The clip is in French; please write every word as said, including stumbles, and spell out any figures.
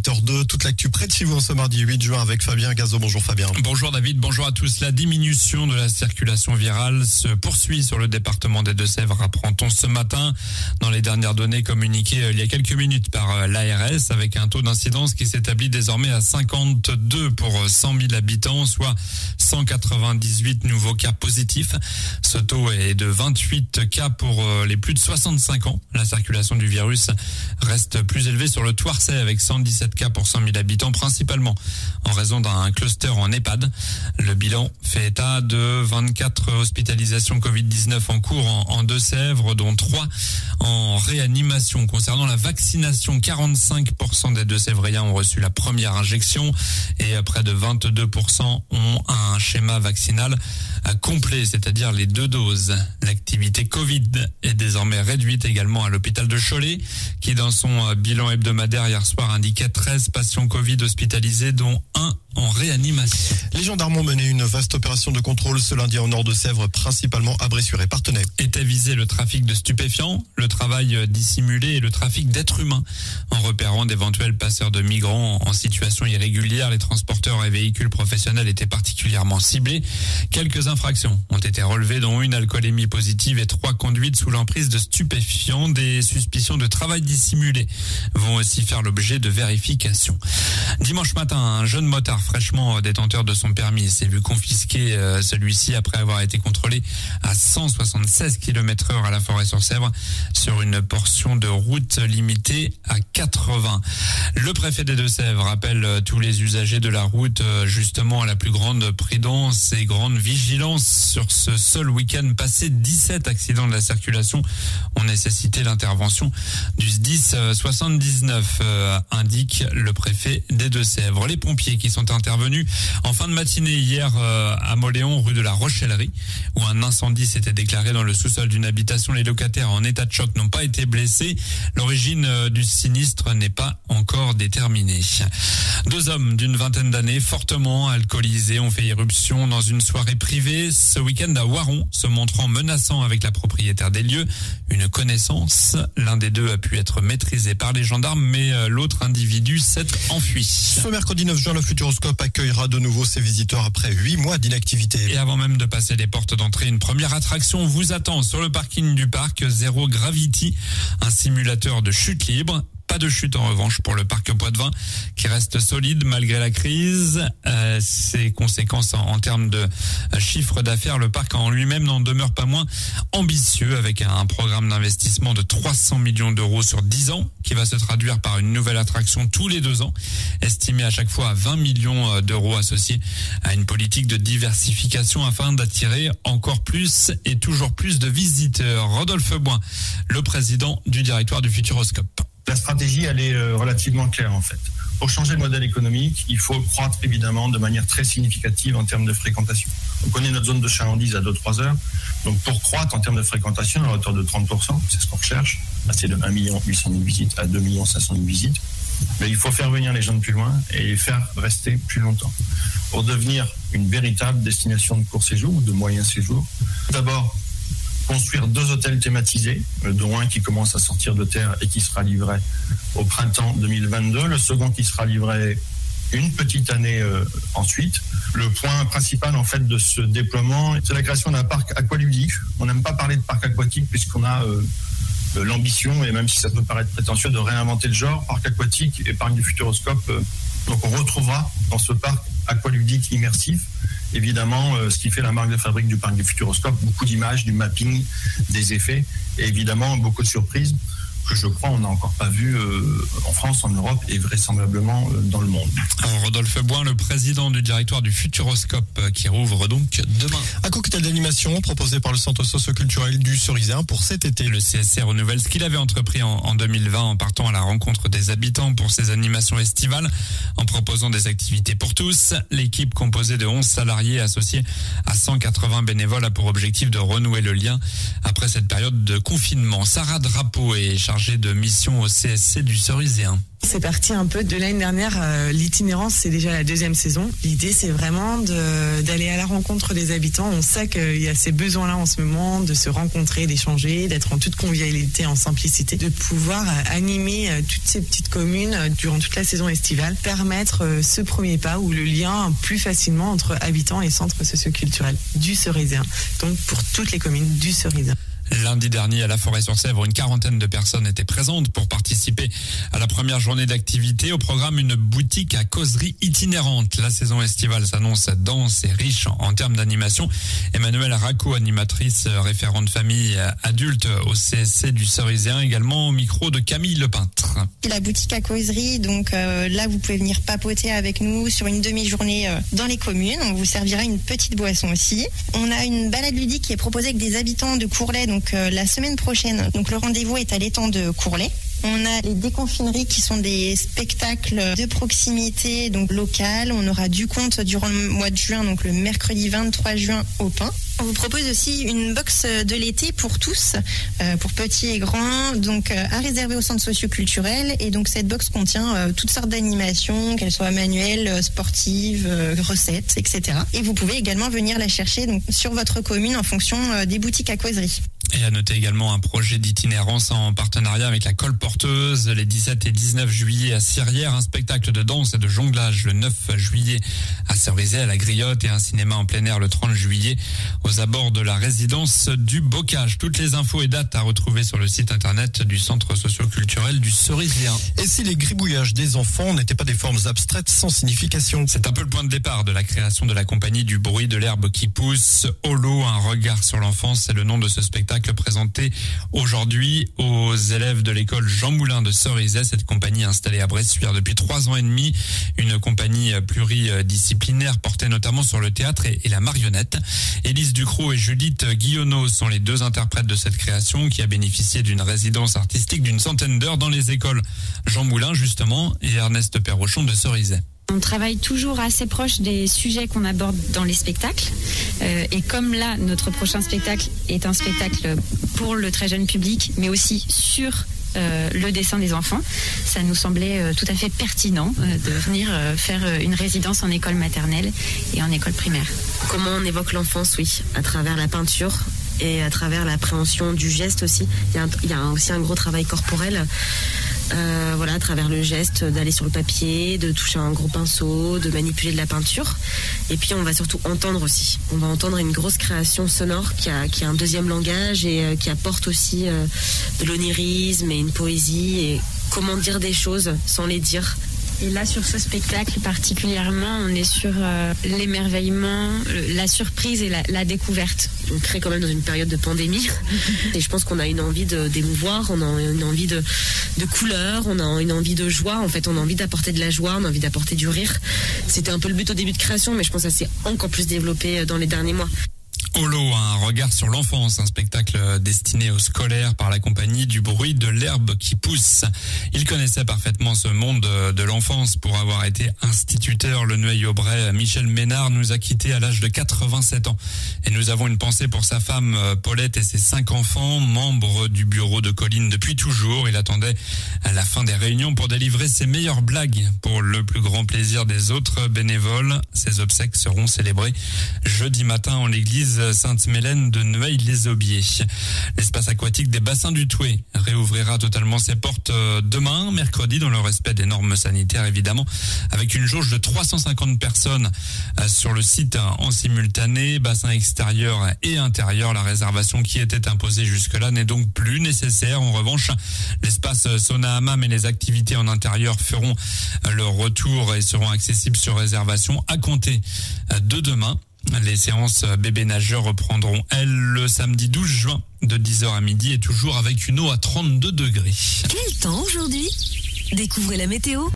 huit heures deux. Toute l'actu près de chez vous en ce mardi huit juin avec Fabien Gazo. Bonjour Fabien. Bonjour David, bonjour à tous. La diminution de la circulation virale se poursuit sur le département des Deux-Sèvres, apprend-on ce matin. Dans les dernières données communiquées il y a quelques minutes par l'A R S, avec un taux d'incidence qui s'établit désormais à cinquante-deux pour cent mille habitants, soit cent quatre-vingt-dix-huit nouveaux cas positifs. Ce taux est de vingt-huit cas pour les plus de soixante-cinq ans. La circulation du virus reste plus élevée sur le Thouarcet avec cent dix-sept cas pour cent mille habitants, principalement en raison d'un cluster en EHPAD. Le bilan fait état de vingt-quatre hospitalisations covid dix-neuf en cours en, en Deux-Sèvres, dont trois en réanimation. Concernant la vaccination, quarante-cinq pour cent des Deux-Sèvriens ont reçu la première injection et près de vingt-deux pour cent ont un schéma vaccinal complet, c'est-à-dire les deux doses. L'activité Covid est désormais réduite également à l'hôpital de Cholet, qui dans son bilan hebdomadaire hier soir indiquait treize patients Covid hospitalisés, dont un en réanimation. Les gendarmes ont mené une vaste opération de contrôle ce lundi en Nord-de-Sèvres, principalement à Bressuire et Parthenay. Était visé le trafic de stupéfiants, le travail dissimulé et le trafic d'êtres humains. En repérant d'éventuels passeurs de migrants en situation irrégulière, les transporteurs et véhicules professionnels étaient particulièrement ciblés. Quelques infractions ont été relevées, dont une alcoolémie positive et trois conduites sous l'emprise de stupéfiants. Des suspicions de travail dissimulé vont aussi faire l'objet de vérifications. Dimanche matin, un jeune motard fraîchement détenteur de son permis s'est vu confisquer euh, celui-ci après avoir été contrôlé à cent soixante-seize kilomètres heure à la Forêt-sur-Sèvre sur une portion de route limitée à quatre-vingts. Le préfet des Deux-Sèvres appelle tous les usagers de la route justement à la plus grande prudence et grande vigilance. Sur ce seul week-end passé, dix-sept accidents de la circulation ont nécessité l'intervention du S D I S soixante-dix-neuf, euh, indique le préfet des Deux-Sèvres. Les pompiers qui sont intervenus en fin de matinée hier euh, à Moléon, rue de la Rochellerie, où un incendie s'était déclaré dans le sous-sol d'une habitation. Les locataires en état de choc n'ont pas été blessés. L'origine euh, du sinistre n'est pas encore déterminée. Deux hommes d'une vingtaine d'années, fortement alcoolisés, ont fait irruption dans une soirée privée ce week-end à Waron, se montrant menaçant avec la propriétaire des lieux, une connaissance. L'un des deux a pu être maîtrisé par les gendarmes, mais euh, l'autre individu s'est enfui. Ce mercredi neuf juin, le Futuroscope accueillera de nouveau ses visiteurs après huit mois d'inactivité. Et avant même de passer les portes d'entrée, une première attraction vous attend sur le parking du parc, Zero Gravity, un simulateur de chute libre. Pas de chute en revanche pour le parc Poitevin, qui reste solide malgré la crise. Euh, ses conséquences en, en termes de euh, chiffre d'affaires, le parc en lui-même n'en demeure pas moins ambitieux, avec un, un programme d'investissement de trois cents millions d'euros sur dix ans, qui va se traduire par une nouvelle attraction tous les deux ans, estimée à chaque fois à vingt millions d'euros, associée à une politique de diversification afin d'attirer encore plus et toujours plus de visiteurs. Rodolphe Boin, le président du directoire du Futuroscope. La stratégie, elle est relativement claire en fait. Pour changer le modèle économique, il faut croître évidemment de manière très significative en termes de fréquentation. On connaît notre zone de chalandise à deux à trois heures. Donc pour croître en termes de fréquentation à hauteur de trente pour cent, c'est ce qu'on recherche, passer de un million huit cent mille visites à deux millions cinq cent mille visites. Mais il faut faire venir les gens de plus loin et les faire rester plus longtemps pour devenir une véritable destination de court séjour ou de moyen séjour. D'abord, construire deux hôtels thématisés, dont un qui commence à sortir de terre et qui sera livré au printemps deux mille vingt-deux, le second qui sera livré une petite année euh, ensuite. Le point principal en fait de ce déploiement, c'est la création d'un parc aqualudique. On n'aime pas parler de parc aquatique puisqu'on a euh, l'ambition, et même si ça peut paraître prétentieux, de réinventer le genre, parc aquatique et parc du Futuroscope. Euh, donc on retrouvera dans ce parc aqualudique immersif évidemment euh, ce qui fait la marque de fabrique du parc du Futuroscope, beaucoup d'images, du mapping, des effets et évidemment beaucoup de surprises que je crois on n'a encore pas vu euh, en France, en Europe et vraisemblablement euh, dans le monde. Alors, Rodolphe Boin, le président du directoire du Futuroscope, euh, qui rouvre donc demain. Un cocktail d'animation proposé par le centre socio-culturel du Cerisien pour cet été. Le C S C renouvelle ce qu'il avait entrepris en, en deux mille vingt en partant à la rencontre des habitants pour ses animations estivales, en proposant des activités pour tous. L'équipe composée de onze salariés associés à cent quatre-vingts bénévoles a pour objectif de renouer le lien après cette période de confinement. Sarah Drapeau et Charles chargée de mission au C S C du Ceriséen. C'est parti un peu de l'année dernière. Euh, l'itinérance, c'est déjà la deuxième saison. L'idée, c'est vraiment de, d'aller à la rencontre des habitants. On sait qu'il y a ces besoins-là en ce moment, de se rencontrer, d'échanger, d'être en toute convivialité, en simplicité, de pouvoir euh, animer euh, toutes ces petites communes euh, durant toute la saison estivale, permettre euh, ce premier pas ou le lien plus facilement entre habitants et centres socioculturels du Ceriséen. Donc pour toutes les communes du Ceriséen. Lundi dernier, à la Forêt-sur-Sèvre, une quarantaine de personnes étaient présentes pour participer à la première journée d'activité. Au programme, une boutique à causerie itinérante. La saison estivale s'annonce dense et riche en termes d'animation. Emmanuelle Racco, animatrice référente famille adulte au C S C du Ceriséen, également au micro de Camille Lepeintre. La boutique à causerie, donc euh, là, vous pouvez venir papoter avec nous sur une demi-journée euh, dans les communes. On vous servira une petite boisson aussi. On a une balade ludique qui est proposée avec des habitants de Courlay, donc Donc euh, la semaine prochaine, donc le rendez-vous est à l'étang de Courlay. On a les déconfineries qui sont des spectacles de proximité, donc local. On aura du conte durant le mois de juin, donc le mercredi vingt-trois juin au Pin. On vous propose aussi une box de l'été pour tous, euh, pour petits et grands, donc euh, à réserver au centre socio-culturel. Et donc cette box contient euh, toutes sortes d'animations, qu'elles soient manuelles, sportives, euh, recettes, et cetera. Et vous pouvez également venir la chercher donc, sur votre commune en fonction euh, des boutiques à causerie. Et à noter également un projet d'itinérance en partenariat avec la Colporteuse les dix-sept et dix-neuf juillet à Sirière, un spectacle de danse et de jonglage le neuf juillet à Cerisay à la Griotte et un cinéma en plein air le trente juillet aux abords de la résidence du Bocage. Toutes les infos et dates à retrouver sur le site internet du centre socio-culturel du Ceriséen. Et si les gribouillages des enfants n'étaient pas des formes abstraites sans signification? C'est un peu le point de départ de la création de la compagnie du bruit de l'herbe qui pousse. Holo, un regard sur l'enfance, c'est le nom de ce spectacle présenté aujourd'hui aux élèves de l'école Jean Moulin de Cerisay. Cette compagnie installée à Bressuire depuis trois ans et demi, une compagnie pluridisciplinaire portée notamment sur le théâtre et, et la marionnette. Élise Ducrot et Judith Guillonneau sont les deux interprètes de cette création qui a bénéficié d'une résidence artistique d'une centaine d'heures dans les écoles Jean Moulin justement et Ernest Perrochon de Cerisay. On travaille toujours assez proche des sujets qu'on aborde dans les spectacles. Euh, et comme là, notre prochain spectacle est un spectacle pour le très jeune public, mais aussi sur euh, le dessin des enfants, ça nous semblait euh, tout à fait pertinent euh, de venir euh, faire euh, une résidence en école maternelle et en école primaire. Comment on évoque l'enfance, oui, à travers la peinture et à travers l'appréhension du geste aussi. Il y a, un, il y a aussi un gros travail corporel. Euh, voilà, à travers le geste d'aller sur le papier, de toucher un gros pinceau, de manipuler de la peinture. Et puis on va surtout entendre aussi. On va entendre une grosse création sonore qui a, qui a un deuxième langage et euh, qui apporte aussi euh, de l'onirisme et une poésie et comment dire des choses sans les dire. Et là, sur ce spectacle particulièrement, on est sur euh, l'émerveillement, la surprise et la, la découverte. On crée quand même dans une période de pandémie. Et je pense qu'on a une envie de, d'émouvoir, on a une envie de, de couleurs, on a une envie de joie. En fait, on a envie d'apporter de la joie, on a envie d'apporter du rire. C'était un peu le but au début de création, mais je pense que ça s'est encore plus développé dans les derniers mois. Holo, un regard sur l'enfance, un spectacle destiné aux scolaires par la compagnie du bruit de l'herbe qui pousse. Il connaissait parfaitement ce monde de l'enfance pour avoir été instituteur. Le Nueil-Aubrais, Michel Ménard, nous a quittés à l'âge de quatre-vingt-sept ans. Et nous avons une pensée pour sa femme Paulette et ses cinq enfants, membres du bureau de Colline depuis toujours. Il attendait à la fin des réunions pour délivrer ses meilleures blagues pour le plus grand plaisir des autres bénévoles. Ses obsèques seront célébrées jeudi matin en l'église Sainte-Mélène de Neuilly-les-Aubiers. L'espace aquatique des bassins du Touet réouvrira totalement ses portes demain, mercredi, dans le respect des normes sanitaires évidemment, avec une jauge de trois cent cinquante personnes sur le site en simultané, bassin extérieur et intérieur. La réservation qui était imposée jusque-là n'est donc plus nécessaire. En revanche, l'espace sauna hammam et les activités en intérieur feront leur retour et seront accessibles sur réservation à compter de demain. Les séances bébé nageurs reprendront, elles, le samedi douze juin de dix heures à midi et toujours avec une eau à trente-deux degrés. Quel temps aujourd'hui ? Découvrez la météo